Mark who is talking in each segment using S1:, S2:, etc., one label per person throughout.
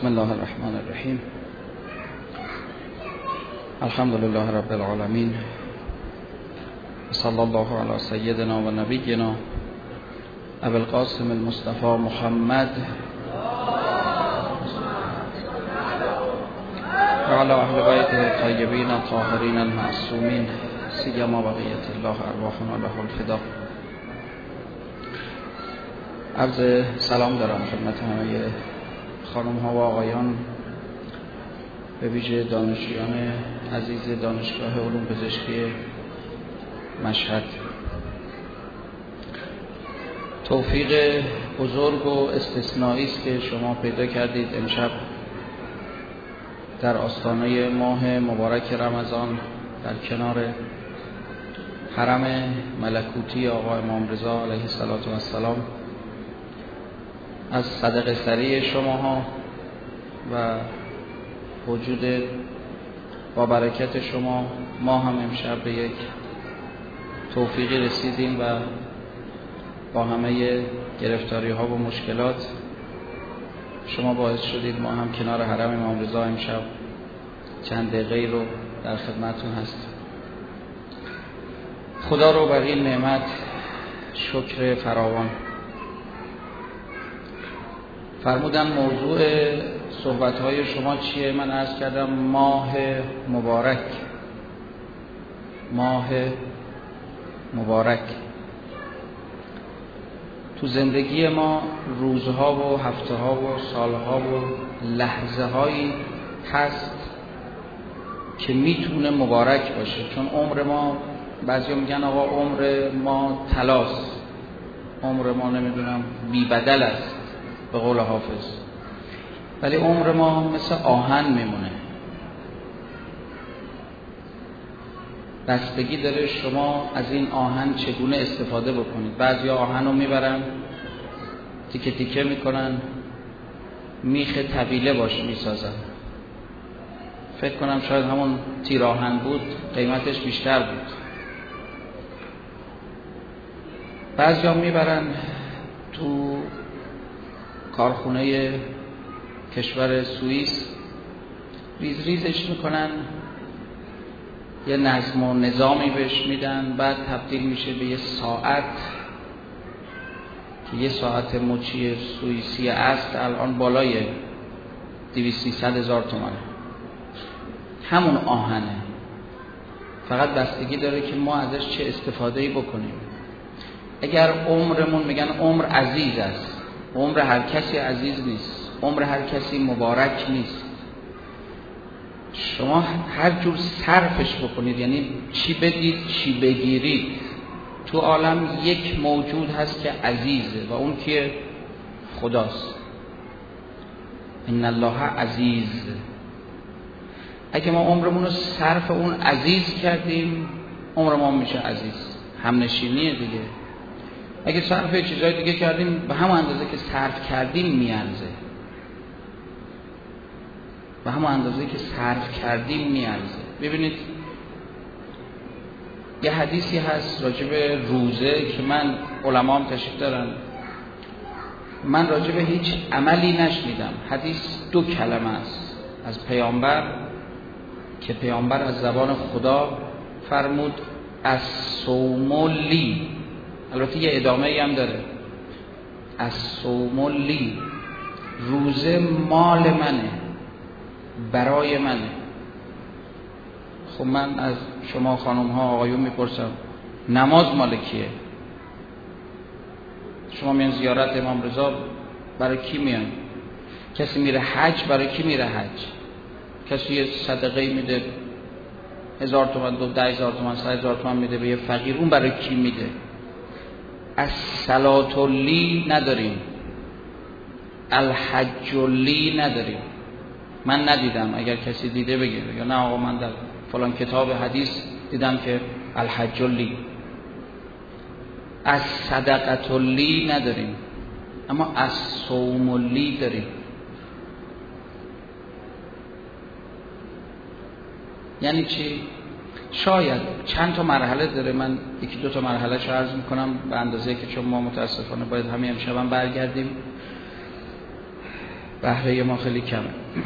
S1: بسم الله الرحمن الرحیم. الحمد لله رب العالمین. صلی الله علی سیدنا و نبینا ابو القاسم المصطفى محمد و علی اهل بیته الطیبین الطاهرین المعصومین سیما بقیة الله ارواحنا له الفدا. عرض سلام دارم خدمت همه خانم ها و آقایان، به ویژه دانشجویان عزیز دانشگاه علوم پزشکی مشهد. توفیق بزرگ و استثنایی است که شما پیدا کردید امشب در آستانه ماه مبارک رمضان در کنار حرم ملکوتی آقا امام رضا علیه السلام از صدقه سری شماها و وجود با برکت شما ما هم امشب به یک توفیقی رسیدیم و با همه گرفتاری ها و مشکلات شما باعث شدید ما هم کنار حرم امام رضا امشب چند دقیقه رو در خدمتون هستیم. خدا رو بر این نعمت شکر فراوان. فرمودن موضوع صحبت‌های شما چیه؟ من عرض کردم ماه مبارک. ماه مبارک. تو زندگی ما روزها و هفته‌ها و سالها و لحظه‌هایی هست که میتونه مبارک باشه، چون عمر ما، بعضیا میگن آقا عمر ما طلاست، عمر ما نمیدونم بی بدل است به قول حافظ، ولی عمر ما مثل آهن میمونه. بستگی داره شما از این آهن چگونه استفاده بکنید. بعضی آهن رو میبرن تیکه تیکه میکنن، میخ طویله باش میسازن. فکر کنم شاید همون تیر آهن بود قیمتش بیشتر بود. بعضی ها میبرن تو کارخونه کشور سوئیس ریز ریزش میکنن، یه نظم و نظامی بهش میدن، بعد تبدیل میشه به یه ساعت که یه ساعت مچی سوئیسی اصل الان بالای 200-300 هزار تومانه. همون آهنه، فقط بستگی داره که ما ازش چه استفاده‌ای بکنیم. اگر عمرمون، میگن عمر عزیز است، عمر هر کسی عزیز نیست، عمر هر کسی مبارک نیست. شما هر جور صرفش بکنید، یعنی چی بدید چی بگیرید، تو عالم یک موجود هست که عزیزه و اون که خداست. ان الله عزیز. اگه ما عمرمون رو صرف اون عزیز کردیم، عمر ما میشه عزیز، همنشینیه دیگه. اگه صرف چیزای دیگه کردیم، به همون اندازه که صرف کردیم میارزه، به همون اندازه که صرف کردیم میارزه. ببینید یه حدیثی هست راجع به روزه که من علمام تشریف دارن، من راجع به هیچ عملی نشنیدم. حدیث 2 کلمه است از پیامبر که پیامبر از زبان خدا فرمود الصوم لی. البته یه ادامه‌ای هم داره، الصوم لی، روزه مال منه، برای منه. خب من از شما خانم ها آقایون میپرسم نماز مال کیه؟ شما میان زیارت امام رضا برای کی میان؟ کسی میره حج برای کی میره حج؟ کسی یه صدقه میده 1000 تومان، 10000 تومان، 100000 تومان میده به یه فقیر، اون برای کی میده؟ الصلاة لی نداریم، الحج لی نداریم. من ندیدم، اگر کسی دیده بگه، یا نه آقا من در فلان کتاب حدیث دیدم که الحج لی. الصدقة لی نداریم، اما الصوم لی داریم. یعنی چی؟ شاید چند تا مرحله داره، من 1-2 تا مرحله شو عرض میکنم به اندازه که چون ما متاسفانه باید همین امشب هم برگردیم. بهره ما خیلی کمه.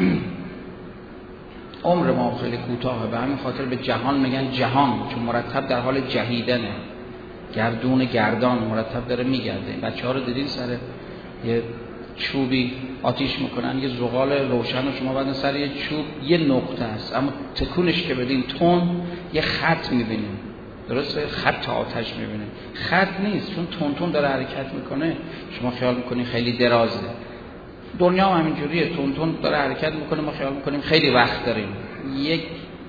S1: عمر ما خیلی کوتاهه، به همین خاطر به جهان میگن جهان، چون مرتب در حال جهیدنه، گردون گردان مرتب داره میگرده. بچه‌ها رو دیدین سر یه چوبی آتیش میکنن، یه زغال روشن و شما بعد سر یه چوب یه نقطه است، اما تکونش که بدین تون یه خط میبینیم، درسته؟ خط آتش میبینیم. خط نیست، چون تون تون داره حرکت میکنه شما خیال میکنین خیلی درازه. دنیا هم همینجوریه، تون تون داره حرکت میکنه، ما خیال میکنیم خیلی وقت داریم. یک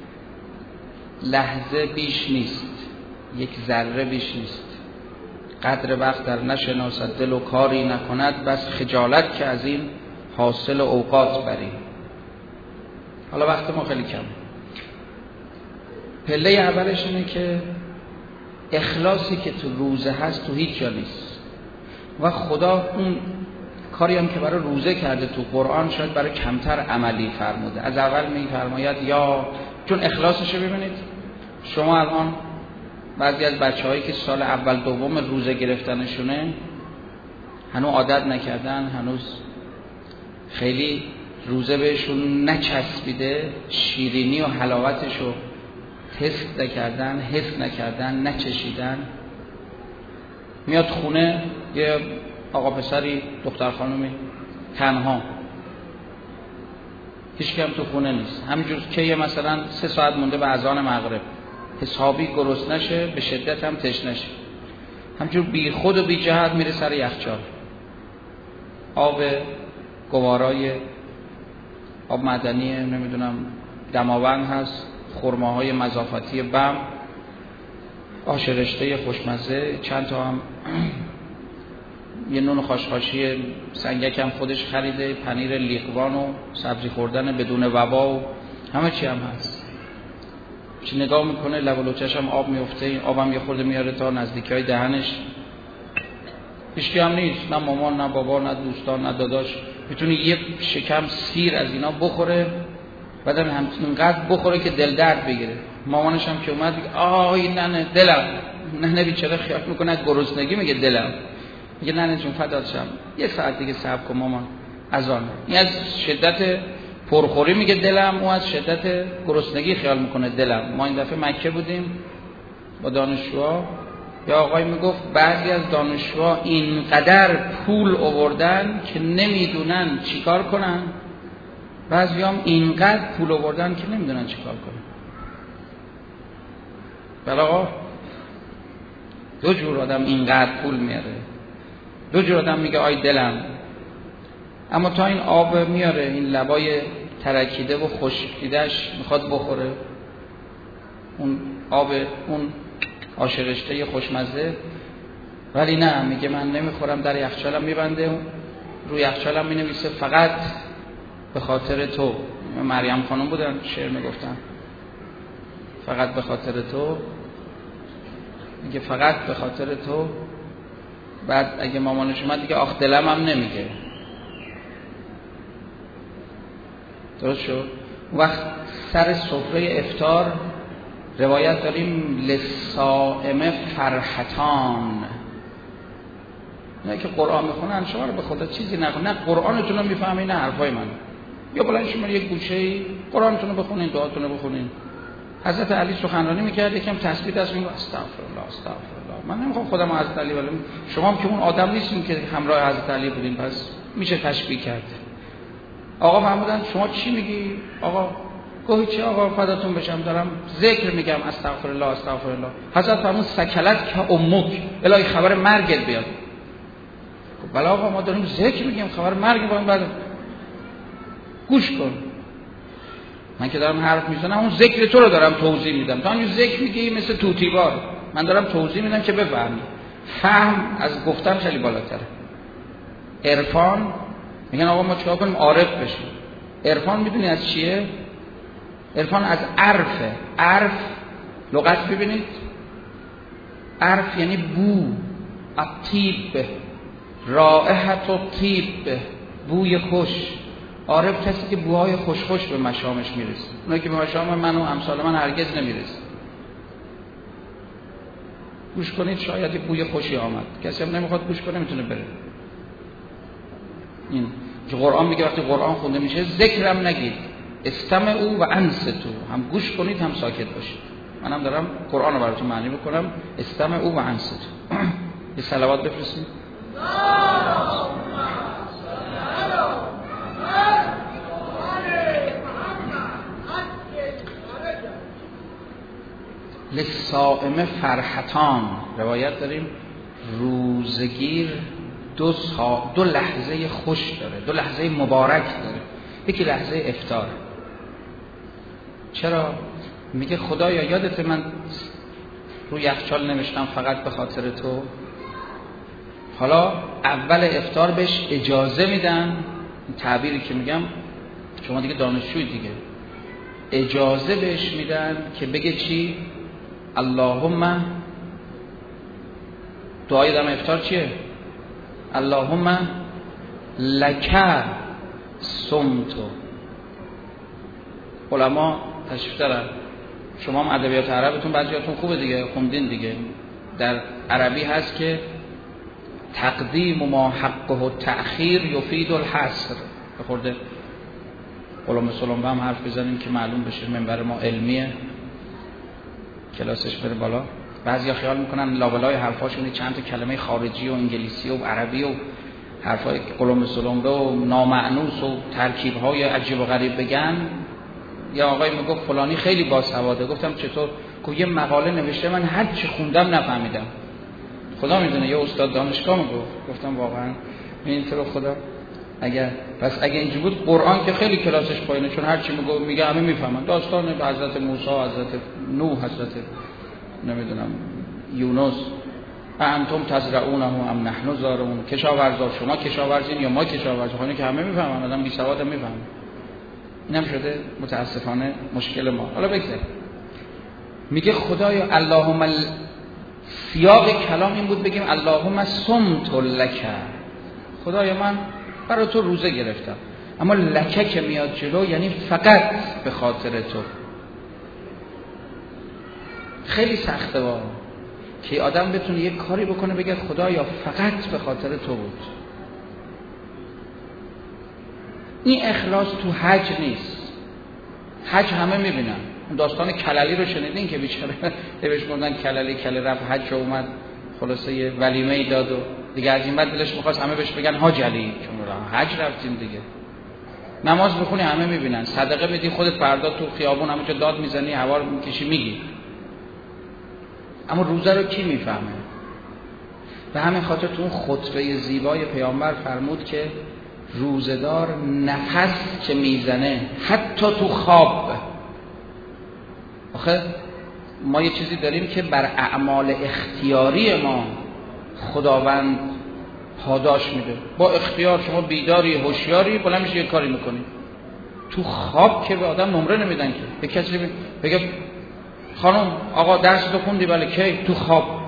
S1: لحظه بیش نیست، یک ذره بیش نیست. قدر وقت در نشناسد دل و کاری نکند، بس خجالت که از این حاصل اوقات بریم. حالا وقت ما خیلی کم. پله اولش اینه که اخلاصی که تو روزه هست تو هیچ جا نیست و خدا اون کاری هم که برای روزه کرده تو قرآن شاید برای کمتر عملی فرموده. از اول میفرماید یا چون اخلاصش رو ببینید. شما الان بعضی از بچه‌هایی که سال اول دوم روزه گرفتنشونه هنوز عادت نکردن، هنوز خیلی روزه بهشون نچسبیده، شیرینی و حلاوتش رو تست نکردن، حس نکردن، نچشیدن. میاد خونه یه آقا پسری دختر خانومی تنها، هیچ کم تو خونه نیست، همینجور که مثلا 3 ساعت مونده به اذان مغرب، حسابی گرسنشه، به شدت هم تشنشه، همینجور بی خود و بی جهت میره سر یخچال، آب گوارای آب معدنی نمیدونم دماوند هست، خرماهای مضافتی بم، آش رشته خوشمزه، چند تا هم یه نون خاشخاشی سنگک هم خودش خریده، پنیر لیقوان و سبزی خوردن بدون وبا و همه چی هم هست. چی نگاه میکنه لب و لوچش هم آب میفته، این آب هم یه خورده میاره تا نزدیکی های دهنش. هیچکی هم نیست، نه مامان نه بابا نه دوستان نه داداش، میتونه یه شکم سیر از اینا بخوره، بعدم همینقدر بخوره که دل درد بگیره. مامانش هم که اومد میگه آی ننه دلم، ننه بیچاره خیال میکنه گرسنگی میگه دلم، میگه ننه جون فدات شم، 1 ساعت دیگه صبر کن مامان اذان. این از شدت پرخوری میگه دلم، اون از شدت گرسنگی خیال میکنه دلم. ما این دفعه مکه بودیم با دانشجوها، یا آقای میگفت بعضی از دانشجوها اینقدر پول آوردن که نمیدونن چیکار کنن، بعضی هم اینقدر پول آوردن که نمیدونن چیکار کنن. بله آقا، 2 جور آدم اینقدر پول میاره، 2 جور آدم میگه آی دلم، اما تا این آب میاره این لبای ترکیده و خشکیده‌اش میخواد بخوره، اون آب اون آش رشته خوشمزه، ولی نه میگه من نمیخورم، در یخچالم میبنده، روی یخچالم مینویسه فقط به خاطر تو. مریم خانم بودن شعر میگفتن، فقط به خاطر تو، میگه فقط به خاطر تو. بعد اگه مامانش اومد دیگه آخ دلم هم نمیگه. درست شد؟ وقت سر سفره افطار روایت داریم للصائم فرحتان. نه که قرآن میخونن شما رو به خدا چیزی نکن، نه قرآنتون رو میفهمین نه حرفای من، یا بلند شما یک گوشه‌ای قرآنتون رو بخونین، دعاتون رو بخونین. حضرت علی سخنرانی میکرد، یکم تسبیح دست میگفت استغفرالله استغفرالله. من نمیخوام خودم حضرت علی ولی شما هم که اون آدم نیستین که همراه حضرت علی بودین، پس میشه تشبیه کرد. آقا فرمودن شما چی میگی؟ آقا گوهی چی آقا فداتون بشم دارم ذکر میگم استغفرالله استغفرالله. حضرت فرمود سکلت که امک، الهی خبر مرگت بیاد. بله آقا ما داریم ذکر میگیم، خبر مرگ باید بعد گوش کن. من که دارم حرف میزنم اون ذکر تو رو دارم توضیح میدم، تو همین ذکر میگی مثل توتیوار، من دارم توضیح میدم که بفهمی. فهم از گفتن خیلی بالاتره. عرفان میگن آقا ما چیکار کنیم عارف بشیم. عرفان میدونی از چیه؟ عرفان از عرفه. عرف لغت ببینید، عرف یعنی بو، الطیب، رائحت الطیب، بوی خوش. عارف کسی که بوهای خوش خوش به مشامش میرسه. اونایی که به مشام من و امثال من هرگز نمیرسه. گوش کنید شاید بوی خوشی آمد، کسی هم نمیخواد گوش کنه میتونه بره. این که قرآن میگه وقتی قرآن خونده میشه ذکرم نگید، استمعوا و انصتوا، هم گوش کنید هم ساکت باشید. منم دارم قرآن رو براتون معنی میکنم. استمعوا و انصتوا. یه صلوات بفرستید. للصائم فرحتان، روایت داریم روزگیر دو لحظه خوش داره، دو لحظه مبارک داره. یکی لحظه افطار. چرا؟ میگه خدایا یادت من رو یخچال نوشتم فقط به خاطر تو، حالا اول افطار بهش اجازه میدن، این تعبیری که میگم شما دیگه دانشجوی دیگه، اجازه بهش میدن که بگه چی؟ اللهم، دعای دم افطار چیه؟ اللهم لک صمتو. علما تشریف دارن، شما هم ادبیات عربتون بعضیاتون خوبه دیگه، خوندین دیگه، در عربی هست که تقدیم ما حقه و تأخیر یفید الحصر. بخورده علما سلام هم حرف بزنیم که معلوم بشه منبر ما علمیه، کلاسش بره بالا. بعضیا خیال میکنن لابلای حرفاشون چند تا کلمه خارجی و انگلیسی و عربی و حرفای قلم سلم و نامعنوس و ترکیب‌های عجیب و غریب بگن. یا آقای میگفت فلانی خیلی باسواده، گفتم چطور؟ گفت یه مقاله نوشته من هر چی خوندم نفهمیدم. خدا میدونه یه استاد دانشگاه میگفت. گفتم واقعا این طور خدا اگر اینجوری بود قرآن که خیلی کلاسش پایینه، چون هر چی میگه همه میفهمن. داستان حضرت موسی، حضرت نوح، حضرت نمیدونم یونس، انتم تزرعونه ام نحن زارعون، کشاورزا شما کشاورزین یا ما کشاورز، خونه که همه میفهمن، آدم بی سواد هم میفهمه. اینم شده متاسفانه مشکل ما. حالا بگذاریم. میگه خدایا اللهم، سیاق کلام این بود بگیم اللهم صمت لک، خدایا من برای تو روزه گرفتم، اما لکه که میاد جلو یعنی فقط به خاطر تو. خیلی سخته با که آدم بتونه یک کاری بکنه بگه خدایا فقط به خاطر تو بود. این اخلاص تو حج نیست. حج همه میبینن. اون داستان کللی رو شنیدین که بیچاره بهش گفتن کللی، کله رفت حج اومد خلاصه یه ولیمه ای داد و دیگه از این بعد دلش می‌خواست همه بهش بگن حاج علی، چون حج رفتیم دیگه. نماز بخونی همه میبینن، صدقه بدی خودت فردا تو خیابون همونجا داد میزنی، هوا رو میکشی میگی. اما روزه رو کی میفهمه؟ به همین خاطر تو اون خطبه زیبای پیامبر فرمود که روزدار نفس که میزنه حتی تو خواب، آخه ما یه چیزی داریم که بر اعمال اختیاری ما خداوند پاداش میده. با اختیار شما بیداری هوشیاری بلند میشی یه کاری میکنی. تو خواب که به آدم نمره نمیدن که به کسی بگه خانم آقا درس تو خوندی؟ بله. کی؟ تو خواب.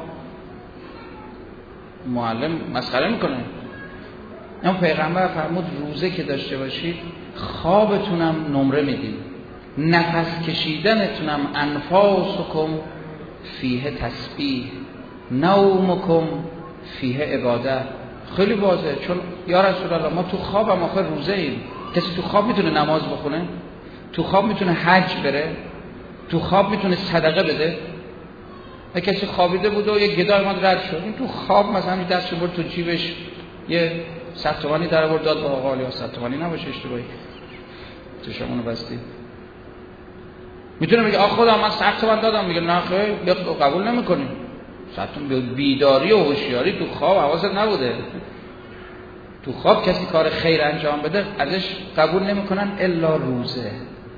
S1: معلم مسخره میکنه. اما پیغمبر فرمود روزه که داشته باشید خوابتونم نمره میدین، نفس کشیدنتونم انفاسکم فیه تسبیح، نومکم فیه عبادت. خیلی واضحه، چون یا رسول الله ما تو خوابم آخر روزه ایم. کسی تو خواب میتونه نماز بخونه؟ تو خواب میتونه حج بره؟ تو خواب میتونه صدقه بده؟ کسی خوابیده بود و یه گدای ما رد شد، این تو خواب مثلا دستش برد تو جیبش یه 100 تومانی در آورد داد به آقا علی. 100 تومانی نباشه اشتباهی چشمونو بستی. میتونه بگه آخ خدا من 100 تومن دادم، میگه نه خیر قبول نمیکنیم. 100 تومن بیداری و هوشیاری تو خواب حواست نبوده. تو خواب کسی کار خیر انجام بده ازش قبول نمیکنن الا روزه.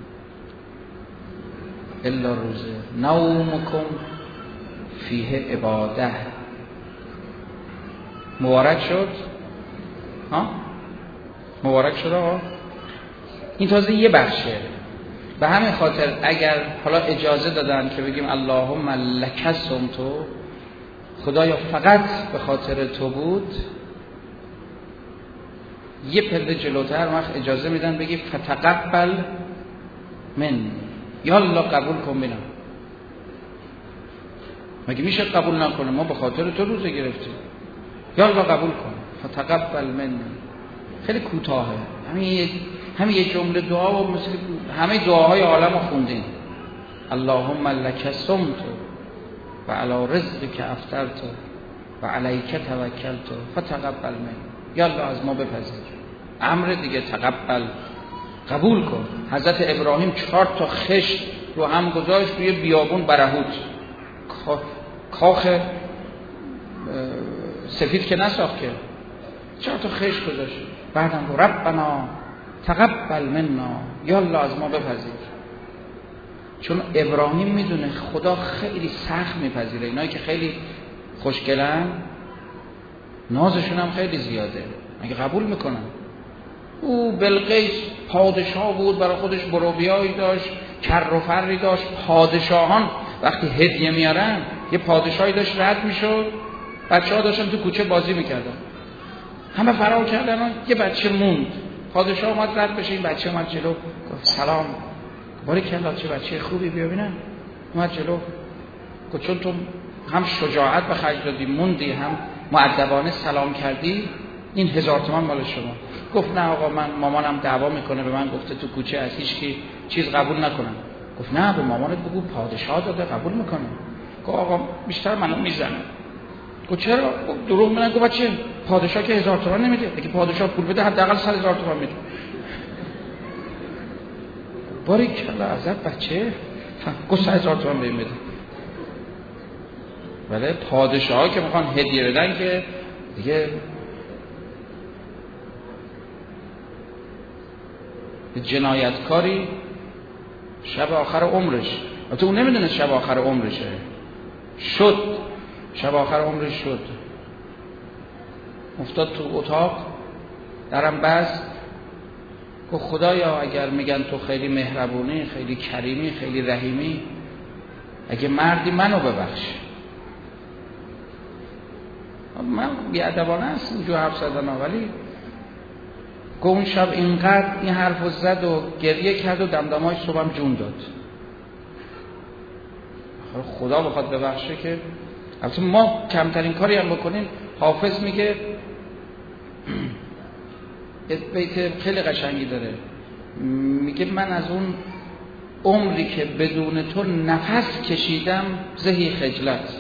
S1: الا روزه. نومکم فیه عباده. مبارک شد ها؟ مبارک شد آقا. این تازه یه بخشه. به همین خاطر اگر حالا اجازه دادن که بگیم اللهم لک صمتو، خدایا فقط به خاطر تو بود، یه پله جلوتر وقت اجازه میدن بگی فتقبل من، یا الله قبول کن منم. مگه میشه قبول نکنه؟ ما به خاطر تو روزه گرفتیم. یا الله قبول کن فتقبل من. خیلی کوتاهه، همین یک جمله دعا و مثل همه دعاهای عالم رو خوندین. اللهم لک صمت و علی رزقک افطرت و علیک توکلت فتقبل منی. یالا از ما بپذیر. امر دیگه، تقبل، قبول کن. حضرت ابراهیم 4 تا خشت رو هم گذاشت روی بیابون برهوت، کاخ سفید که نساخت که، 4 تا خشت گذاشت. بعدم گفت ربنا تقبل منا، یالا از ما بپذیر. چون ابراهیم میدونه خدا خیلی سخت میپذیره. اینایی که خیلی خوشگلن نازشون هم خیلی زیاده، مگه قبول میکنن؟ او بلقیس پادشاه بود، برای خودش بروبیایی داشت، کر و فری داشت. پادشاهان وقتی هدیه میارن، یه پادشاهی داشت رد میشد، بچه‌ها داشتن تو کوچه بازی میکردن، همه فرار کردن، یه بچه موند. پادشاه اومد رد بشه، این بچه اومد جلو، گفت سلام، باریکلا چه بچه خوبی، بیا ببینم. اومد جلو، گفت چون تو هم شجاعت به خرج دادی موندی، هم مؤدبانه سلام کردی، این 1000 تومان مال شما. گفت نه آقا، من مامانم دعوا میکنه، به من گفته تو کوچه از هیچ کی چیز قبول نکنم. گفت نه، به مامانت بگو پادشاه داده، قبول میکنه. گفت آقا بیشتر منو میزنه. گفت چرا؟ گفت دروغ میگن. گفت بچه پادشاه که 1000 تومان نمیده، اگه پادشاه پول بده حداقل 1000 تومان میده. باریکلا ازت بچه. گفت 1000 تومان بهم بده. ولی پادشاها که میخوان هدیه بدن که دیگه جنایتکاری شب آخر عمرش، البته اون نمیدونه شب آخر عمرشه، شد شب آخر عمرش شد، افتاد تو اتاق، درم بست، گفت خدایا اگر میگن تو خیلی مهربونی، خیلی کریمی، خیلی رحیمی، اگه مردی منو ببخش. من بی‌ادبانه است اینجور حرف زدن، ولی اون شب اینقدر این حرفو زد و گریه کرد و دمدمای صبحم جون داد. خدا بخواد ببخشه که البته ما کمترین کاری هم بکنیم. حافظ میگه بیت خیلی قشنگی داره، میگه من از اون عمری که بدون تو نفس کشیدم زهی خجلت.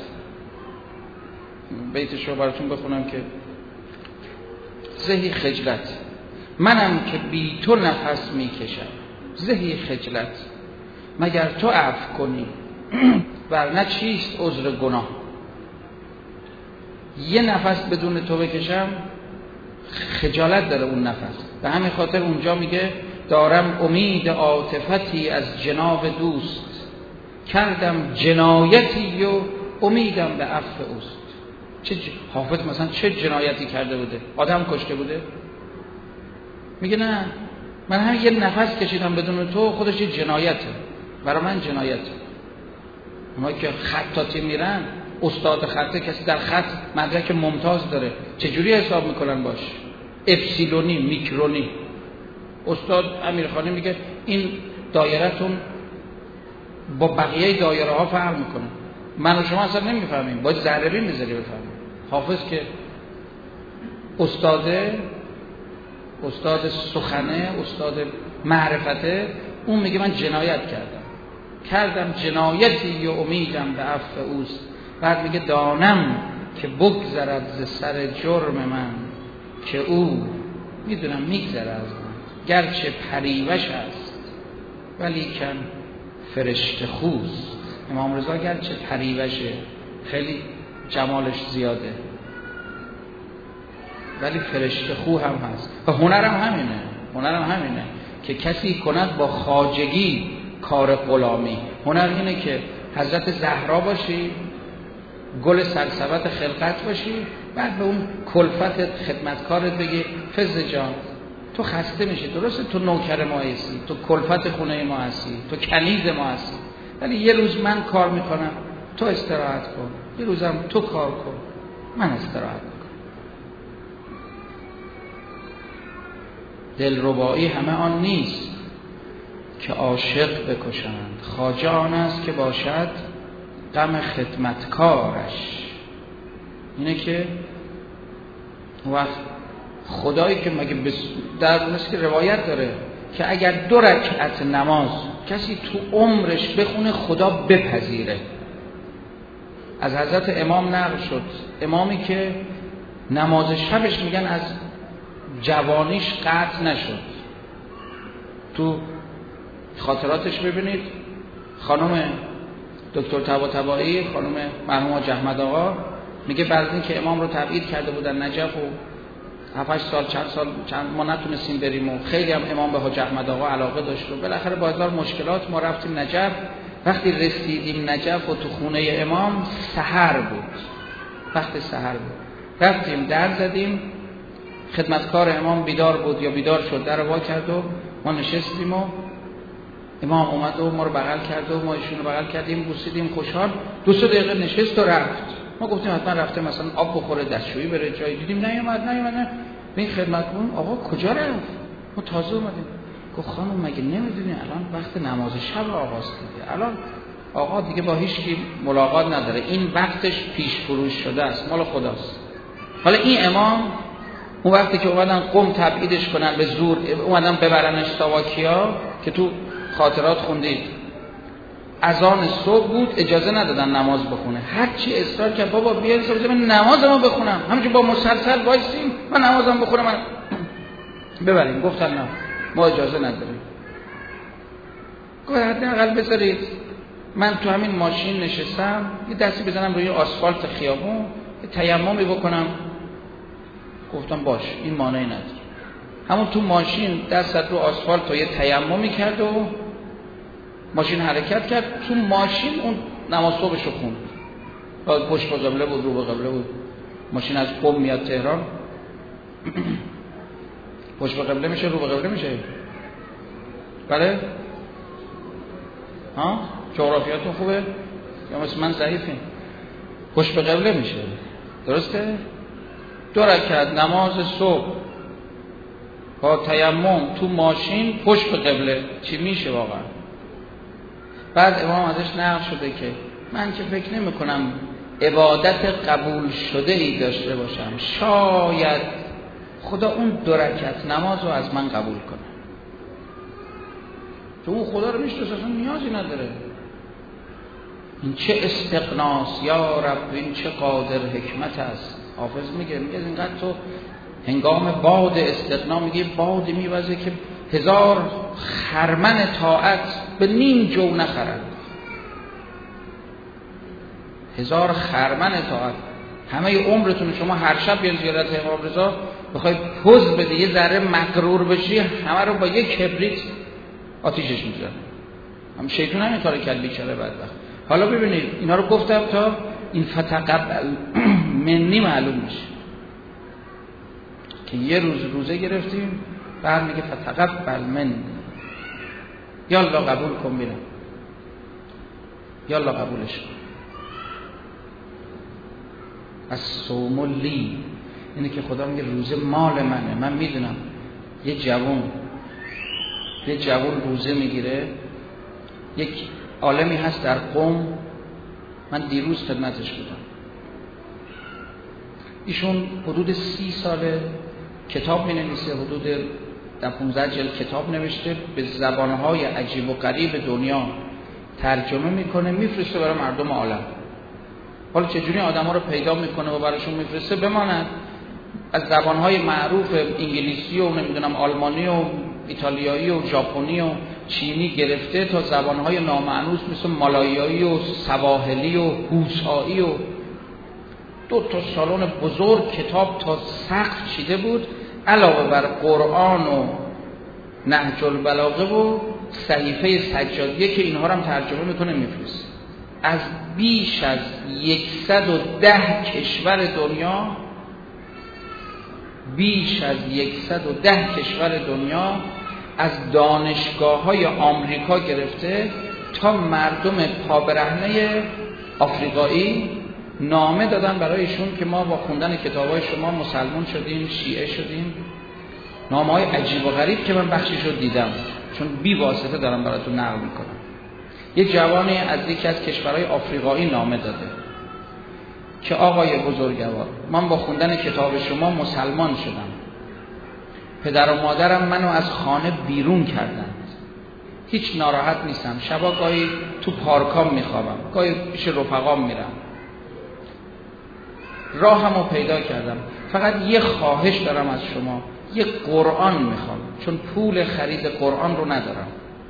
S1: بیتشو براتون بخونم که زهی خجلت، منم که بی تو نفس میکشم زهی خجلت، مگر تو عفو کنی ورنه چیست عذر گناه. یه نفس بدون تو بکشم خجالت داره اون نفس. به همین خاطر اونجا میگه دارم امید عاطفتی از جناب دوست، کردم جنایتی و امیدم به عفو اوست. حافظ مثلا چه جنایتی کرده بوده؟ آدم کشته بوده؟ میگه نه، من هم یه نفس کشیدم بدون تو، خودش یه جنایته، برای من جنایته. اونایی که خطاطی میرن، استاد خطه، کسی در خط مدرک ممتاز داره، چجوری حساب میکنن باش؟ اپسیلونی، میکرونی. استاد امیرخانی میگه این دایره‌تون با بقیه دایره ها فرق میکنه، من و شما اصلا نمیفهمیم، باید ذره بین بذاری بفهمیم. حافظ که استاد سخنه، استاد معرفته، اون میگه من جنایت کردم جنایتی و امیدم به عفو اوست. بعد میگه دانم که بگذرد ز سر جرم من، که او میدونم میگذره از من، گرچه پریوش است ولیکن فرشته خوست. امام رضا گرچه پریوشه، خیلی جمالش زیاده، ولی فرشته خو هم هست. و هنرم همینه که کسی کند با خواجگی کار غلامی. هنر اینه که حضرت زهرا باشی، گل سرسبت خلقت باشی، بعد به اون کلفت خدمتکارت بگی فز جان تو خسته میشی، درسته تو نوکر ما هستی، تو کلفت خونه ما هستی، تو کنیز ما هستی، ولی یه روز من کار میکنم تو استراحت کن، یه روزم تو کار کن من استراحت میکنم. دلربایی همه آن نیست که عاشق بکشند، خواجه آن است که باشد غم خدمتکارش. اینه که وقت خدایی که مگه در مثل که روایت داره که اگر 2 رکعت نماز کسی تو عمرش بخونه خدا بپذیره. از حضرت امام نقل شد، امامی که نماز شبش میگن از جوانیش قطع نشد. تو خاطراتش ببینید خانم دکتر طباطبایی، خانم مرحوم حاج احمد آقا، میگه بعد از این که امام رو تبعید کرده بودن نجف و 7-8 سال چند ما نتونستیم بریم و خیلی هم امام به حاج احمد آقا علاقه داشت و بالاخره با هزار مشکلات ما رفتیم نجف. وقتی رسیدیم نجف و تو خونه امام سحر بود، وقت سحر بود، رفتیم در زدیم، خدمتکار امام بیدار بود یا بیدار شد، در رو وا کرد و ما نشستیم و امام اومد و ما رو بغل کرد و ما ایشون رو بغل کردیم، بوسیدیم، خوشحال. 2-3 دقیقه نشست و رفت. ما گفتیم حتما رفته مثلا آب بخوره، دستشویی بره جایی، دیدیم نیومد. این خدمتکار آقا کجا رفت؟ ما تازه اومدیم. گفت خانم مگه نمیدونی الان وقت نماز شب آقاست دیگه، الان آقا دیگه با هیچ کی ملاقات نداره، این وقتش پیش فروش شده است، مال خداست. حالا این امام اون وقتی که اومدن قم تبعیدش کنن به زور، اومدن ببرنش ساواکیا که تو خاطرات خوندید، اذان صبح بود، اجازه ندادن نماز بخونه. هر چی اصرار کرد بابا بیا من نمازمو بخونم، همینجوری با مسلسل وایسیم من نمازم بخونم، من ببریم. گفتن نه ما اجازه نداریم. گفت حداقل بذارید من تو همین ماشین نشستم یه دستی بزنم روی آسفالت خیابون یه تیممی بکنم. گفتم باش، این مانعی نداره. همون تو ماشین دستت رو آسفالت و یه تیممی کرد و ماشین حرکت کرد. تو ماشین اون نماز صبحشو خوند. پشت به قبله بود، رو به قبله بود. ماشین از قم میاد تهران، پشت به قبله میشه، رو به قبله میشه. بله؟ ها؟ جغرافیاتون خوبه؟ یا مثل من ضعیفین؟ پشت به قبله میشه. درسته؟ 2 رکعت نماز صبح با تیمم تو ماشین پشت به قبله، چی میشه واقعا؟ بعد امام ازش نقل شده که من که فکر نمی کنم عبادت قبول شده ای داشته باشم، شاید خدا اون 2 رکعت نماز رو از من قبول کنه. تو اون خدا رو میشناسه، اصلا نیازی نداره. این چه استقناس یا رب، این چه قادر حکمت است. حافظ میگه اینقدر تو هنگام باد استقنا میگه باد میوزه که 1000 خرمن طاعت به نیم جو نخرند. 1000 خرمن طاعت. همه عمرتون شما هر شب بیان زیارت امام رضا بخواید پوز بده یه ذره مغرور بشی، همه رو با یک کبریت آتیشش میذاره. هم شیطان همین کارو کرد بیچاره بدبخت. حالا ببینید اینا رو گفتم تا این فتقبل منی معلوم میشه که یه روزه گرفتیم، بعد میگه فتقبل من، یالا قبول کن بینم، یالا قبولش کن. از صوم لی، اینه که خدا میگه روزه مال منه. من میدونم یه جوان روزه میگیره. یک عالمی هست در قم، من دیروز خدمتش بودم، ایشون حدود 30 ساله کتاب می‌نویسه، حدود 15 جلد کتاب نوشته، به زبان‌های عجیب و غریب دنیا ترجمه میکنه، میفرسته برای مردم عالم. حالا چجوری آدم‌ها رو پیدا میکنه و براشون میفرسته بماند، از زبان‌های معروف انگلیسی و نمیدونم آلمانی و ایتالیایی و ژاپنی و چینی گرفته تا زبان‌های نامانوس مثل مالایایی و سواحلی و هوسایی و 2 سالن بزرگ کتاب تا سقف چیده بود، علاوه بر قرآن و نهج البلاغه و صحیفه سجادیه که اینها رو هم ترجمه میکنه میفرسته. از بیش از 110 کشور دنیا، از دانشگاه‌های آمریکا گرفته تا مردم پابرهنه آفریقایی نامه دادن برایشون که ما با خوندن کتاب‌های شما مسلمان شدیم، شیعه شدیم. نامه‌های عجیب و غریب که من بخشیش رو دیدم، چون بی واسطه دارم براتون نقل میکنم. یه جوانی از یکی از کشورهای آفریقایی نامه داده که آقای بزرگوار، من با خوندن کتاب شما مسلمان شدم، پدر و مادرم منو از خانه بیرون کردند. هیچ ناراحت نیستم. شبا گاهی تو پارکام میخوابم، گاهی پیش رفقام میرم. راهمو پیدا کردم. فقط یه خواهش دارم از شما، یه قرآن میخوام، چون پول خرید قرآن رو ندارم.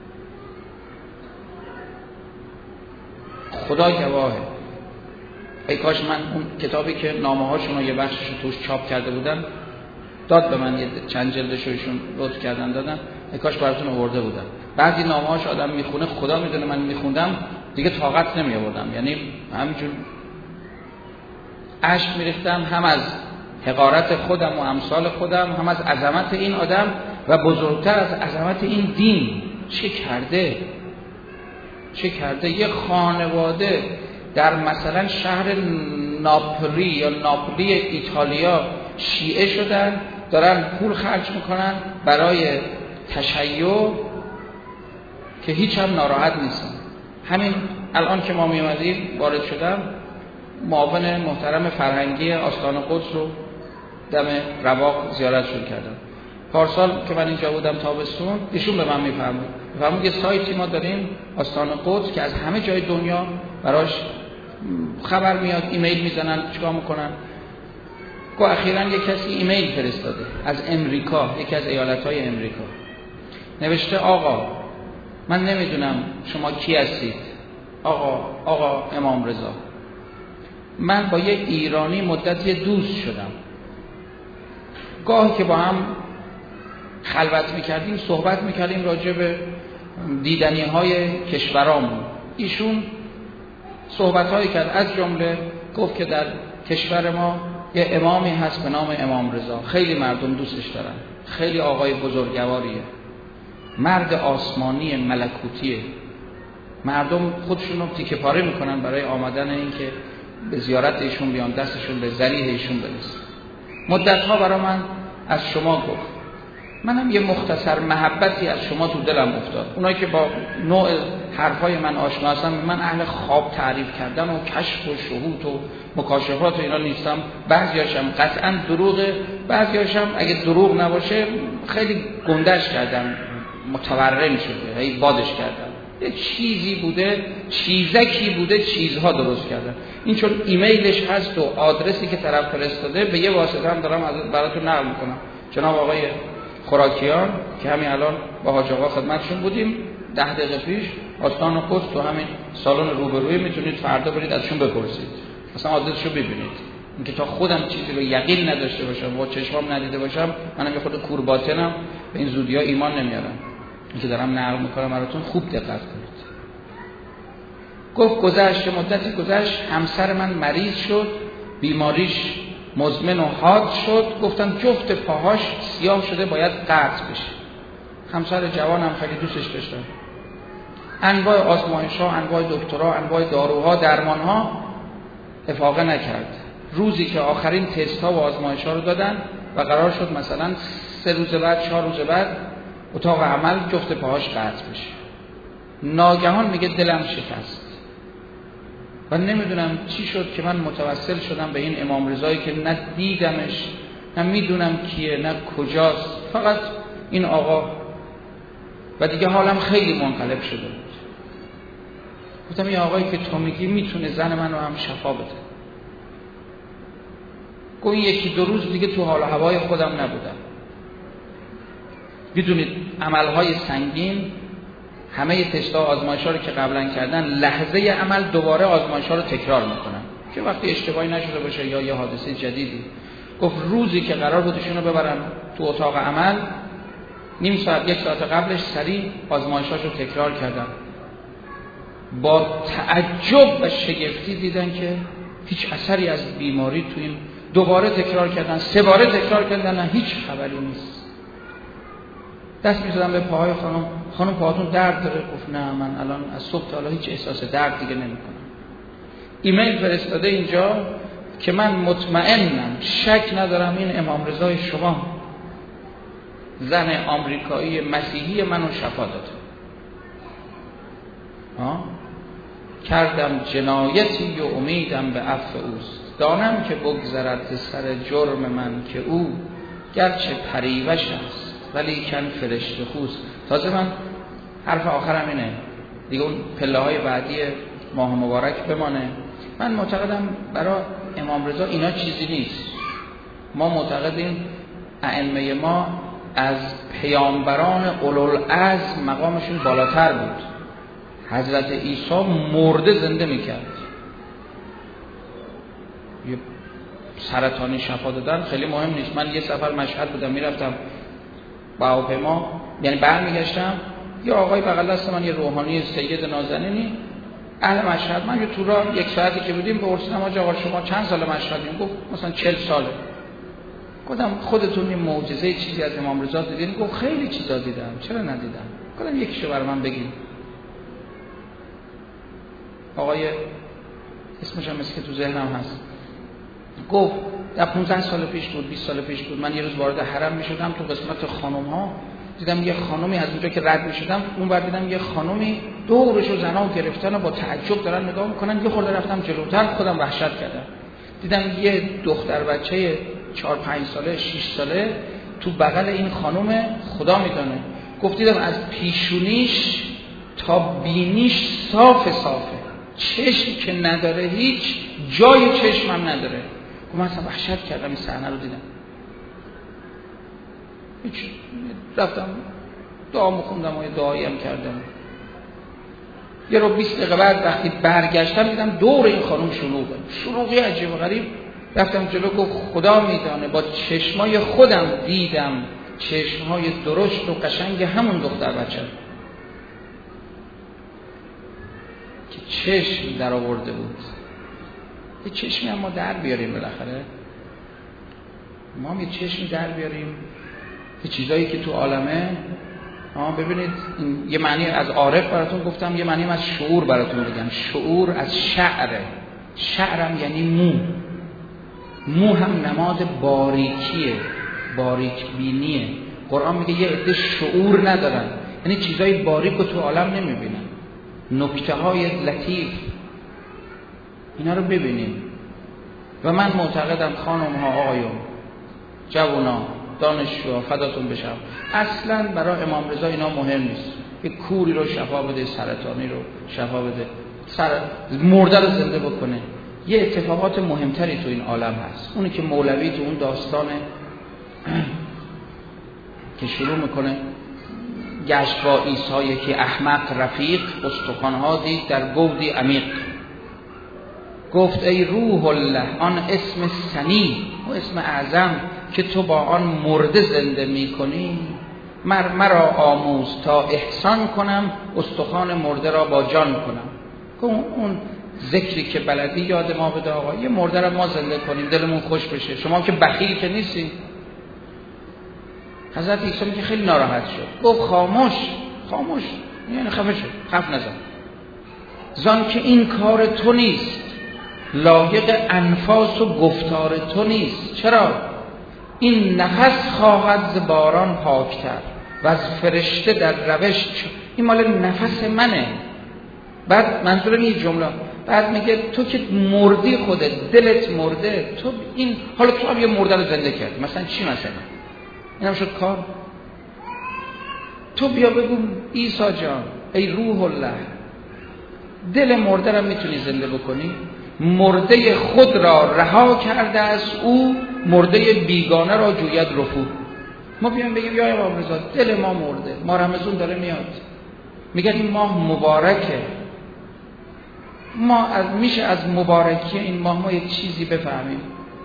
S1: خدا گواهه. ای کاش من اون کتابی که نامه هاشون رو یه بخشش رو توش چاپ کرده بودن داد به من، یه چند جلدش رو ایشون لطف کردن دادن، ای کاش براتون آورده بودم. بعضی نامه هاش آدم میخونه، خدا میدونه من میخوندم دیگه طاقت نمی آوردم، یعنی همینجور اشک میریختم، هم از حقارت خودم و امثال خودم، هم از عظمت این آدم و بزرگتر از عظمت این دین. چه کرده یه خانواده در مثلا شهر ناپولی یا ناپولی ایتالیا شیعه شدن، دارن پول خرج میکنن برای تشیع که هیچ هم ناراحت نیستن. همین الان که ما میومدیم وارد شدم، معاون محترم فرهنگی آستان قدس رو دم رواق زیارتشون کردم. پارسال که من اینجا بودم تابستون، ایشون به من میفرمود یه سایتی ما داریم آستان قدس که از همه جای دنیا براش خبر میاد، ایمیل میزنن، چیکار میکنن. گو اخیراً یک کسی ایمیل فرستاده از امریکا، یکی از ایالت‌های امریکا، نوشته آقا من نمیدونم شما کی هستید، آقا امام رضا، من با یه ایرانی مدتی دوست شدم، گاهی که با هم خلوت میکردیم صحبت میکردیم راجع به دیدنی های کشورامون. ایشون صحبت هایی کرد، از جمله گفت که در کشور ما یه امامی هست به نام امام رضا، خیلی مردم دوستش دارن، خیلی آقای بزرگواریه، مرد آسمانی ملکوتیه، مردم خودشون رو تیکه پاره میکنن برای آمدن این که به زیارت ایشون بیان، دستشون به ذریح ایشون برسه. مدتها برای من از شما گفت، منم یه مختصر محبتی از شما تو دلم افتاد. اونایی که با نوع حرفای من آشنا هستن، من اهل خواب تعریف کردن و کشف و شهود و مکاشفات و اینا نیستم. بعضیاشم قطعا دروغه، بعضیاشم اگه دروغ نباشه خیلی گندش کردم، متورم شده، هی بادش کردم، یه چیزی بوده، چیزکی بوده، چیزها درست کردن. این چون ایمیلش هست و آدرسی که طرف فرستاده، به یه واسطه هم دارم براتون نقل میکنم. جناب آقای خوراکیان که همین الان با حاج آقا خدمتشون بودیم 10 دقیقه پیش، آستان قدس تو همین سالن روبروی، میتونید فردا برید ازشون بپرسید، اصلا آدرسشو ببینید. اینکه تا خودم چیزی رو یقین نداشته باشم، با چشمام ندیده باشم، منم یه خود کور باطنم، به این زودی‌ها ایمان نمیارم. اینکه دارم نقل میکنم براتون خوب دقت کنید. گفت گذشت، مدتی گذشت، همسر من مریض شد، بیماریش مزمن و حاد شد، گفتن جفت پاهاش سیاه شده، باید قطع بشه. همسر جوانم خیلی دوستش داشتم. انواع آزمایش‌ها، انواع دکترها، انواع داروها، درمان‌ها افاقه نکرد. روزی که آخرین تست‌ها و آزمایش‌ها رو دادن و قرار شد مثلا 3 روز بعد 4 روز بعد اتاق عمل جفت پاهاش قطع بشه، ناگهان میگه دلم شکست و نمیدونم چی شد که من متوسل شدم به این امام رضایی که نه دیدمش، نه میدونم کیه، نه کجاست، فقط این آقا، و دیگه حالم خیلی منقلب شده بود. گفتم این آقایی که تو میگی میتونه زن منو هم شفا بده. گفت 1-2 روز دیگه تو حال و هوای خودم نبودم. بدونید عملهای سنگین، همه تست‌ها آزمایش‌ها رو که قبلا کردن، لحظه عمل دوباره آزمایش‌ها رو تکرار میکنن که وقتی اشتباهی نشده باشه یا یه حادثه جدیدی. گفت روزی که قرار بود ایشونو ببرن تو اتاق عمل، نیم ساعت 1 ساعت قبلش سریع آزمایش‌هاشو تکرار کردن. با تعجب و شگفتی دیدن که هیچ اثری از بیماری تو این، دوباره تکرار کردن، 3 باره تکرار کردن، نه هیچ خبری نیست. دست می‌زدم به پاهای خانم پاهاتون درد داره؟ گفت نه، من الان از صبح تا حالا هیچ احساس درد دیگه نمی‌کنم. ایمیل فرستاده اینجا که من مطمئنم، شک ندارم این امام رضای شما زن آمریکایی مسیحی منو شفا داد. کردم جنایتی و امیدم به عفو اوست، دانم که بگذرد سر جرم من که او گرچه پریوش است ولی کن فرشته خوست. تازه من حرف آخرم اینه دیگه، اون پله های بعدی ماه مبارک بمانه. من معتقدم برای امام رضا اینا چیزی نیست. ما معتقدیم ائمه ما از پیامبران اولوالعزم مقامشون بالاتر بود. حضرت عیسی مرده زنده میکرد، یه سرطانی شفا دادن خیلی مهم نیست. من یه سفر مشهد بودم، میرفتم با هواپیما، یعنی برمیگشتم، یه آقای بغل دست من، یه روحانی سید نازنینی اهل مشهد، من یه تورا 1 ساعتی که بودیم پرسیدم آقا شما چند سال مشهدین؟ گفت مثلا 40 ساله. گفتم خودتون یه معجزه چیزی از امام رضا دیدین؟ گفت خیلی چیزا دیدم. چرا ندیدم؟ گفتم یکیشو برای من بگین. آقای اسمش هم مثل که تو ذهنم هست، گفت در 15 سال پیش بود، 20 سال پیش بود، من یه روز وارد حرم میشدم، تو قسمت خانم ها دیدم یه خانومی از اونجا که رد میشدم اون ور دیدم یه خانومی دورشو زنا گرفتن و با تعجب دارن نگاه میکنن. یه خورده رفتم جلوتر، خودم وحشت کردم، دیدم یه دختر بچه 4-5 ساله 6 ساله تو بغل این خانم، خدا میدونه، گفت دیدم از پیشونیش تا بینیش صافه، چشم که نداره، هیچ جای چشمم نداره. گفت من اصلا وحشت کردم این صحنه رو دیدم. رفتم دعا میخوندم و یه دعایی هم کردم. یه رو 20 دقیقه بعد وقتی برگشتم دیدم دور این خانم شلوغی عجیب و غریب. رفتم جلو، گفت خدا میدانه با چشمای خودم دیدم چشمای درشت و قشنگ همون دختر بچه که چشم در آورده بود. یه چشمی هم ما در بیاریم بالاخره، ما هم یه چشمی در بیاریم یه چیزایی که تو عالمه. ببینید یه معنی از عارف براتون گفتم، یه معنی از شعور براتون بگم. شعور از شعره، شعرم یعنی مو هم نماد باریکیه، باریک بینیه. قرآن میگه یه عده شعور ندارن، یعنی چیزای باریک رو تو عالم نمیبینن، نکته های لطیف، اینا رو ببینیم. و من معتقدم خانم ها، آقایون، جوانا، دانشجوها، فداتون بشم، اصلا برای امام رضا اینا مهم نیست. یه کوری رو شفا بده، سرطانی رو شفا بده، مرده رو زنده بکنه. یه اتفاقات مهمتری تو این عالم هست. اونی که مولوی تو اون داستان که شروع میکنه گشت با عیسی یکی احمق رفیق، استخوان‌ها دید در گودی عمیق. گفت ای روح الله، آن اسم سنی و اسم اعظم که تو با آن مرده زنده میکنی، مرا آموز تا احسان کنم، استخوان مرده را با جان کنم. اون ذکری که بلدی یاد ما بده آقا، یه مرده را ما زنده کنیم، دلمون خوش بشه. شما که بخیل که نیستی. حضرت عیسی که خیلی ناراحت شد، گفت خاموش، یعنی خفه شد، حرف نزن. زان که این کار تو نیست، لایق انفاس و گفتار تو نیست. چرا؟ این نفس خواهد ز باران پاکتر و از فرشته در روش. این مال نفس منه. بعد منظورم این جمله، بعد میگه تو که مردی، خودت دلت مرده، تو این حالا تو هم یه مرده رو زنده کردی، مثلا چی؟ مثلا اینم شد کار. تو بیا بگو عیسی جان، ای روح الله، دل مرده رو میتونی زنده بکنی؟ مرده خود را رها کرده از او، مرده بیگانه را جوید رفو. ما بیایم بگیم یا امام رضا دل ما مرده، ما رمضان داره میاد، میگن این ماه مبارکه، ما میشه از مبارکی این ماه ما یه چیزی بفهمیم؟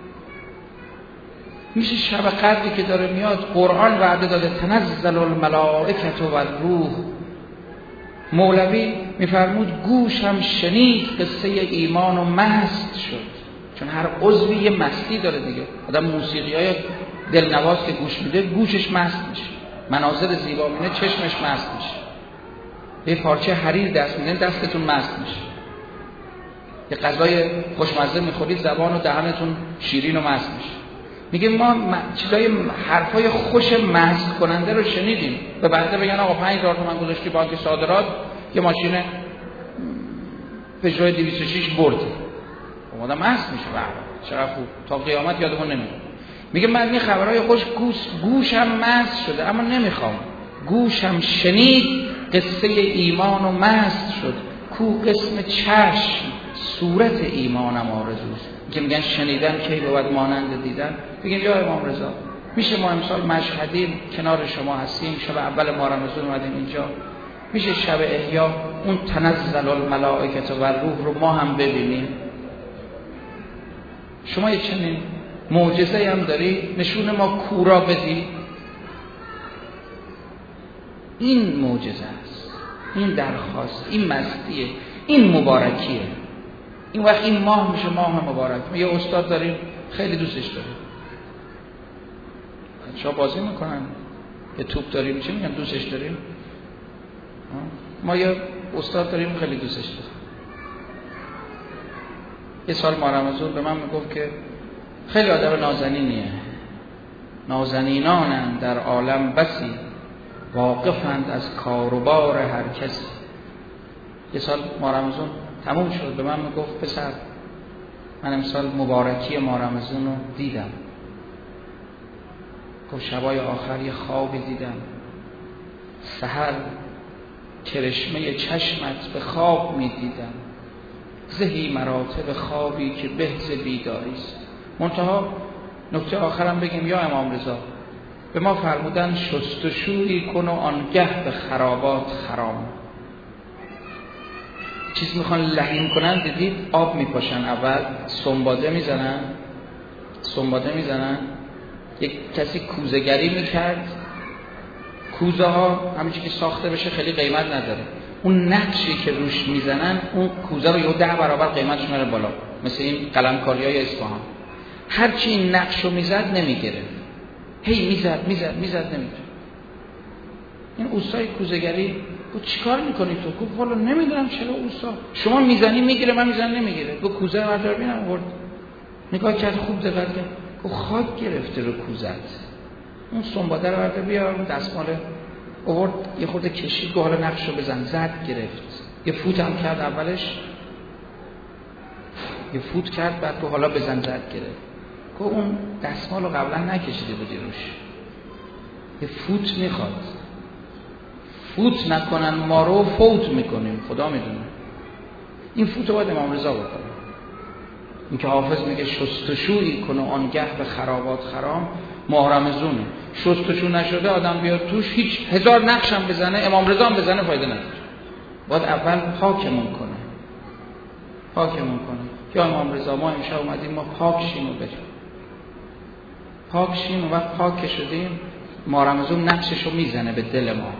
S1: میشه شب قدری که داره میاد، قرآن وعده داده تنزل الملائکه و الروح. مولوی میفرمود گوشم شنید قصه ایمان و مست شد. چون هر عضوی یه مستی داره دیگه. آدم موسیقی های دلنواز که گوش میده گوشش مست میشه، مناظر زیبا میبینه چشمش مست میشه، یه پارچه حریر دست میده دستتون مست میشه، یه غذای خوشمزه میخورید زبان و دهنتون شیرین و مست میشه. میگه ما چیزای حرفای خوش مست کننده رو شنیدیم. به بنده بگن آقا 5000 تومان گذاشتی بانک صادرات یه ماشین پژو 206 بردی، آدم مست میشه. چقدر خوب، تا قیامت یادمون نمیاد. میگه من این خبرهای خوش گوشم مست شده اما نمیخوام. گوشم شنید قصه ایمان و مست شد. کو قسم چشم صورت ایمانم آرزوست. که میگن شنیدن کی بود مانند دیدن. بگیم یا امام رضا میشه ما امسال مشهدیم کنار شما هستیم، شب اول ماه رمضان اومدیم اینجا، میشه شب احیا اون تنزل الملائکه و روح رو ما هم ببینیم؟ شما یه چنین معجزه‌ای هم داری نشون ما کورا بدی؟ این معجزه است، این درخواست، این مستیه، این مبارکیه. این وقت این ماه میشه ماه مبارک. ما یه استاد داریم خیلی دوستش داریم، بچه‌ها بازی میکنن، یه توپ داریم چی میگن دوستش داریم. ما یه استاد داریم خیلی دوستش داریم. یه سال ماه رمضان به من میگفت که خیلی آدم نازنینیه، نازنینانند در عالم بسی، واقفند از کار و بار هر کسی. یه سال ماه رمضان تموم شد به من میگفت پسر من امسال مبارکی ماه رمضان رو دیدم. گفت شبای آخر یه خوابی دیدم، سحر کرشمه چشمت به خواب میدیدم، زهی مراتب خوابی که بهز بیداری است. منتها نکته آخرم بگیم یا امام رضا به ما فرمودن شستشویی کن و آنگه به خرابات خرام. چیز میخوان لحیم کنن، دیدید آب میپاشن، اول سنباده میزنن. یک کسی کوزه‌گری میکرد، کوزه ها همینجوری که ساخته بشه خیلی قیمت نداره، اون نقشی که روش میزنن اون کوزه رو یه 10 برابر قیمتش میره بالا، مثل این قلمکاری‌های اصفهان. هرچی این نقشو میزد نمیگرفت، هی میزد نمیگرفت. این اوستای کوزه‌گری گفت چیکار میکنی تو؟ گفت والا نمیدونم چرا اوستا، شما میزنی میگیره، من میزنم نمیگیره. گفت کوزه رو بردار ببینم. آورد نگاه کرد، خوب دقت کرد، گفت خاک گرفته رو کوزت. اون سنباده رو بردار بیار، اون دستمال آورد یه خورده کشید، گفت حالا نقشو بزن. زد گرفت، یه فوت هم کرد اولش، یه فوت کرد، بعد گفت حالا بزن. زد گرفت. گفت اون دستمال رو قبلا نکشیده بودی روش، یه فوت میخواد. فوت نکنن ما رو فوت میکنیم، خدا میدونه. این فوت رو باید امام رضا بکنه. این که حافظ میگه شستشویی کن و آنگه به خرابات خرام. ماه رمضونه شستشو نشده آدم بیاد توش، هیچ 1000 نقش هم بزنه، امام رضا هم بزنه فایده نداره. باید اول پاکمون کنه. یا امام رضا ما امشب اومدیم ما پاک شیم و بریم. پاک شیم و وقت پاک شدیم ماه رمضان نقششو میزنه به دل ما،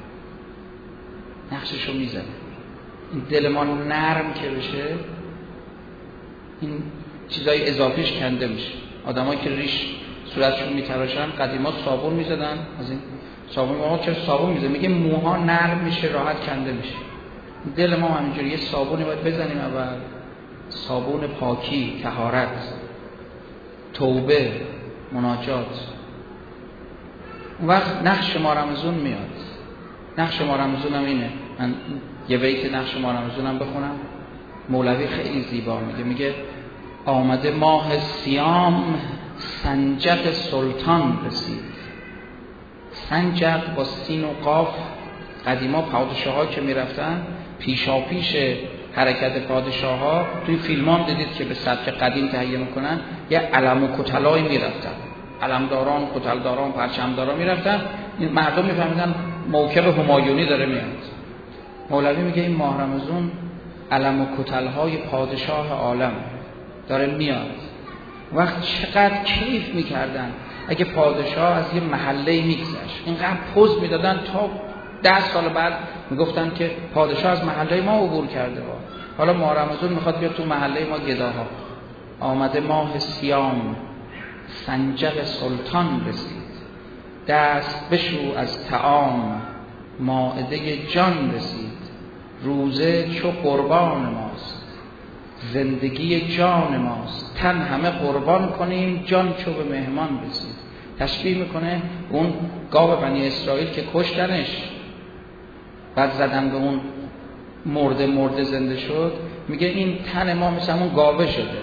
S1: نقششو میزنه. این دل ما نرم که بشه، این چیزای اضافیش کنده میشه. آدمایی که ریش صورتشون میتراشن قدیما صابون میزدن، از این صابون ما چرا صابون میزنه؟ میگه موها نرم میشه، راحت کنده میشه. دل ما همینجوری یه صابونی باید بزنیم اول، صابون پاکی، طهارت، توبه، مناجات. اون وقت نقش ماه رمضان میاد. نقش ماه رمضان هم اینه. من یه بیت نقش ماه رمضان هم بخونم. مولوی خیلی زیبا میگه آمده ماه صیام، سنجق سلطان رسید. سنجق با سین و قاف، قدیما پادشاه ها که میرفتن پیشا پیش حرکت پادشاه ها توی فیلم هم دیدید که به سبک قدیم تهیه میکنن، یه علم و کتلای میرفتن، علمداران، کتلداران، پرچمداران میرفتن. این مردم میفهمیدن موکب همایونی داره میاد. مولوی میگه این ماه رمضان علم و کتلهای پادشاه عالم داره میاد. وقت چقدر کیف میکردن اگه پادشاه از یه محله میگذشت، اینقدر پوز میدادن تا 10 سال بعد میگفتن که پادشاه از محله ما عبور کرده. حالا ماه رمضان میخواد بیاد تو محله ما گداها. آمده ماه صیام، سنجق سلطان رسید. دست بشو از طعام، مائده جان رسید. روزه چو قربان ماست، زندگی جان ماست. تن همه قربان کنیم، جان چو به مهمان رسید. تشبیه میکنه اون گاو بنی اسرائیل که کشتنش، بعد زدن به اون مرده زنده شد. میگه این تن ما مثل اون گاوه شده،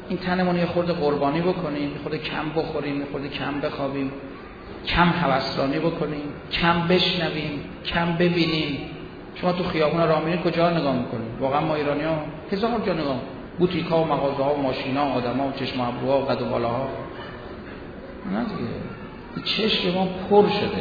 S1: این تنمون یه خورده قربانی بکنیم، یه خورده کم بخوریم، یه خورده کم بخوابیم، کم هوسرانی بکنیم، کم بشنویم، کم ببینیم. شما تو خیابون راه میرید کجا نگاه میکنید؟ واقعا ما ایرانی‌ها هزار جا نگاه، بوتیک‌ها و مغازه‌ها و ماشین‌ها و آدم‌ها و چشم ابروها و قد و بالاها. نه دیگه، چشم ما پر شده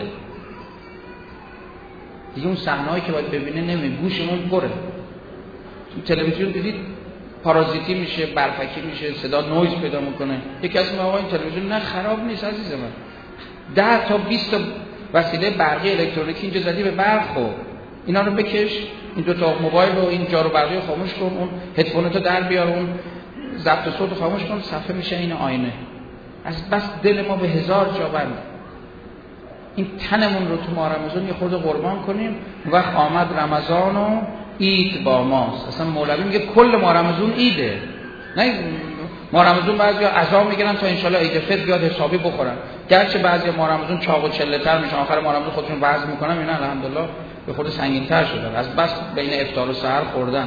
S1: دیگه. اون صحنه‌ای که باید ببینه نمی‌بینه، گوشمون پره. تو تلویزیون دیدید پارازیتی میشه، برفکی میشه، صدا نویز پیدا میکنه. یکی از آقا این تلویزیون نه خراب نیست عزیز من، 10 تا 20 تا وسیله برقی الکترونیکی اینجا زدی به برق، خب اینا رو بکش، این دو تا موبایل و این جارو برقی رو خاموش کن، اون هدفونتو در بیار، اون ضبط صوت رو خاموش کن، صفحه میشه این آینه. از بس دل ما به هزار جا بند. این تنمون رو تو ماه رمضان یه خورده قربان کنیم. وقت آمد رمضان و عید با ماست. اصلا مولوی میگه کل ماه رمضان عیده، نه ماه رمضان بعضیا عزا میگیرن تا انشالله عید فطر بیاد حسابی بخورن. گرچه بعضی ماه رمضان چاق و چله‌تر میشن، آخر ماه رمضان خودشون وزن میکنن، اینا الحمدلله به خود سنگین‌تر شدن از بس بین افطار و سحر خوردن.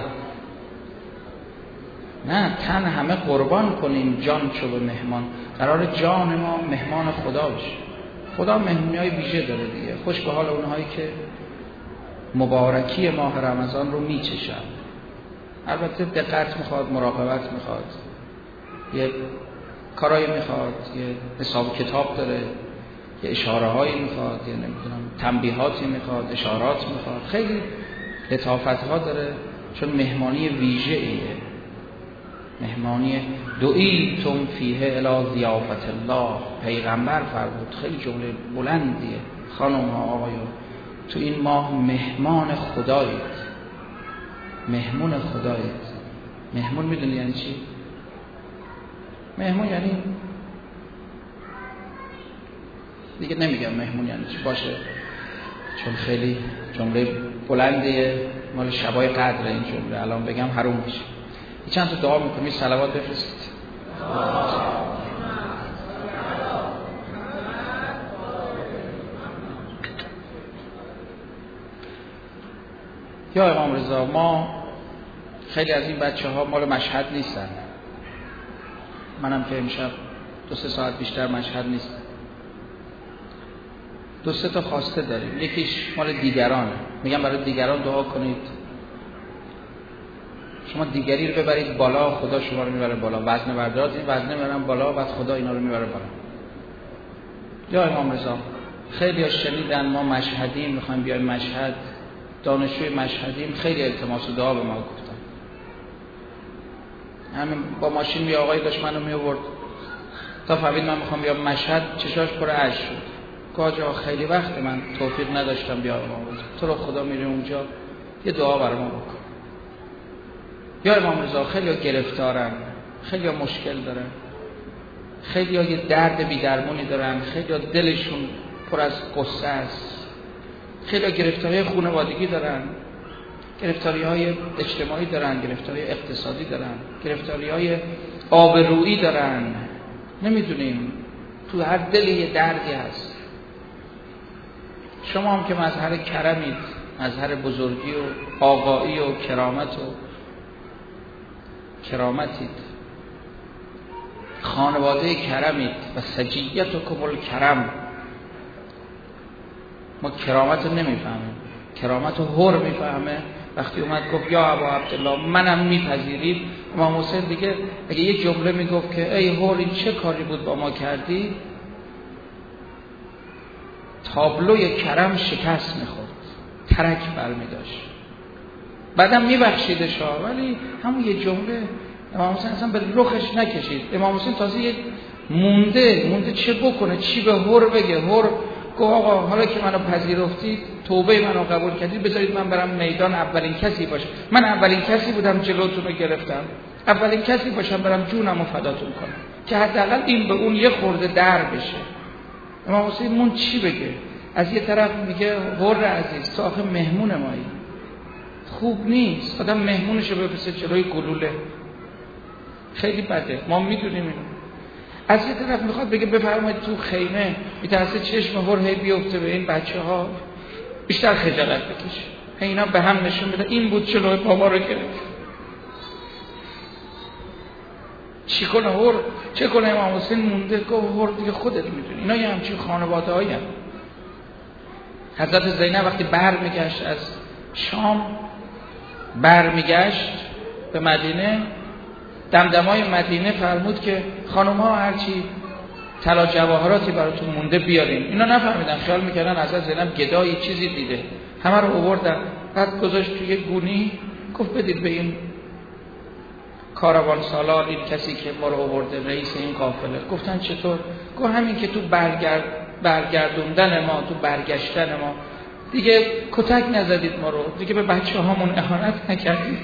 S1: نه، تن همه قربان کنیم جان چو به مهمان. قرار جان ما مهمان خدا بشه. خدا مهمونی‌های ویژه داره دیگه. خوش به حال اونهایی که مبارکی ماه رمضان رو میچشن. البته دقت میخواد، مراقبت میخواد، یه کارایی میخواد، یه حساب کتاب داره، یه اشاره هایی میخواد، یه نمیدونم تنبیهاتی میخواد، اشارات میخواد، خیلی لطافت ها داره، چون مهمانی ویژه ایه. مهمانی دعیتم فیه الی ضیافت الله، پیغمبر فرمود. خیلی جمله بلندیه. خانم ها آقایون، تو این ماه مهمان خدایید، مهمون خدایید. مهمون میدونی یعنی چی؟ مهمون یعنی دیگه نمیگم مهمون یعنی چی، باشه چون خیلی جمله بلندیه، مال شبای قدر این جمله، الان بگم حروم میشه. چند تا دعا میکنی، صلوات بفرستید. یا امام رضا، ما خیلی از این بچه ها مال مشهد نیستن، منم که امشب 2-3 ساعت بیشتر مشهد نیستم. 2-3 تا خواسته داریم. یکیش مال دیگرانه، میگم برای دیگران دعا کنید. شما دیگری رو ببرید بالا، خدا شما رو میبره بالا. وزنه بردارید، این وزنه میبرن بالا، بعد خدا اینا رو میبره بالا. یا امام رضا، خیلی ها شنیدن ما مشهدیم، میخوایم بیایم مشهد، دانشجوی مشهدیم، خیلی التماس دعا به ما گفتن. همین با ماشین می آقایی داشت منو می آورد تا فهمید من میخوام بیام مشهد، چشاش پر اشک شد. گاجا خیلی وقت من توفیق نداشتم بیام امام رضا، تو رو خدا میری اونجا یه دعا برای ما بکن. یا امام رضا، خیلی ها گرفتارن، خیلی ها مشکل دارن، خیلی ها یه درد بی درمونی دارن، خیلی ها دلشون پر از قصه است، خیلی ها گرفتاری خانوادگی دارن، گرفتاری های اجتماعی دارن، گرفتاری اقتصادی دارن، گرفتاری های آبرویی دارن. نمیدونیم، تو هر دلی یه دردی هست. شما هم که مظهر کرمید، مظهر بزرگی و آقایی و کرامتید، خانواده کرمید و سجیت و کمال کرم. ما کرامت رو نمیفهمیم، کرامت رو هر میفهمه. وقتی اومد گفت یا ابا عبدالله منم میپذیرید، امام حسین دیگه اگه یه جمله میگفت که ای هر این چه کاری بود با ما کردی، تابلوی کرم شکست میخورد، ترک برمیداشت. بعدم میبخشیدش ها، ولی همون یه جمله امام حسین اصلا به رخش نکشید. امام حسین تازه یک مونده چه بکنه، چی به هر بگه. هر گفت آقا حالا که منو پذیرفتید، توبه منو قبول کردید، بذارید من برم میدان اولین کسی باشم. من اولین کسی بودم جلوتون رو گرفتم، اولین کسی باشم برم جونم رو فداتون کنم که حداقل این به اون یه خورده در بشه. امام حسین مون چی بگه؟ از یه طرف میگه هر عزیز تو آخه مهمون مایی، خوب نیست آدم مهمونشو بفرسته جلوی گلوله، خیلی بده، ما میدونیم اینو. از یه طرف میخواد بگه بفرمایید تو خیمه، میترسه چشم هر هی بیفته به این بچه ها، بیشتر خجالت بکشه، اینا به هم نشون بده این بود جلوی بابا رو گرفت. چی کنه هر چه کنه امام حسین مونده، گفت هر دیگه خودت میدونی. اینا یه همچین خانواده‌ای هم. حضرت زینب وقتی برمیگشت از شام، برمیگشت به مدینه، دمدمای مدینه فرمود که خانم‌ها هرچی طلا جواهراتی براتون مونده بیارین. اینا نفهمیدن، خیال میکردن حضرت زینب گدایی چیزی دیده، همه رو آوردن. بعد گذاشت توی گونی، گفت بدید به این کاروان سالار، این کسی که ما رو آورده، رئیس این قافله. گفتن چطور؟ گفت همین که تو برگردوندن ما، تو برگشتن ما دیگه کتک نزدید ما رو، دیگه به بچه هامون اهانت نکردید،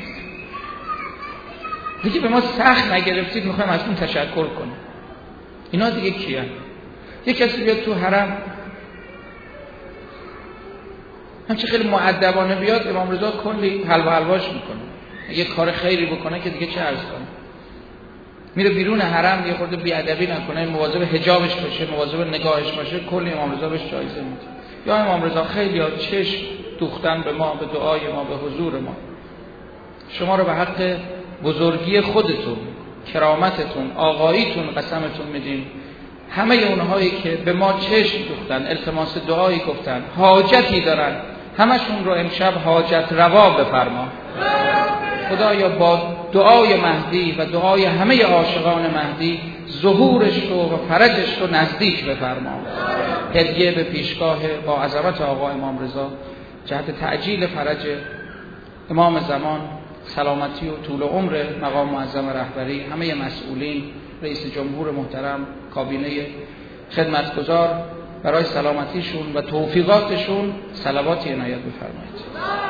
S1: دیگه به ما سخت نگرفتید، میخوایم از اون تشکر کنیم. اینا دیگه کیه؟ یه کسی بیاد تو حرم همچه خیلی مؤدبانه بیاد، امام رضا کلی حلواش میکنه. یه کار خیری بکنه که دیگه چه عرض کنه، میره بیرون حرم یه خورده بیادبی نکنه، مواظب حجابش باشه، مواظب نگاهش باشه، کلی امام رضا بهش جایزه میده. یا امام رضا خیلی ها چشم دوختن به ما، به دعای ما، به حضور ما. شما رو به حق بزرگی خودتون، کرامتتون، آقاییتون قسمتون میدیم. همه اونهایی که به ما چشم دوختن، التماس دعایی گفتن، حاجتی دارن، همشون رو امشب حاجت روا بفرما. خدایا با دعای مهدی و دعای همه عاشقان مهدی ظهورش رو و فرجش رو نزدیک بفرما. هدیه به پیشگاه با عظمت آقا امام رضا جهت تعجیل فرج امام زمان، سلامتی و طول عمر مقام معظم رهبری، همه مسئولین، رئیس جمهور محترم، کابینه خدمتگزار، برای سلامتیشون و توفیقاتشون صلواتی عنایت بفرمایید.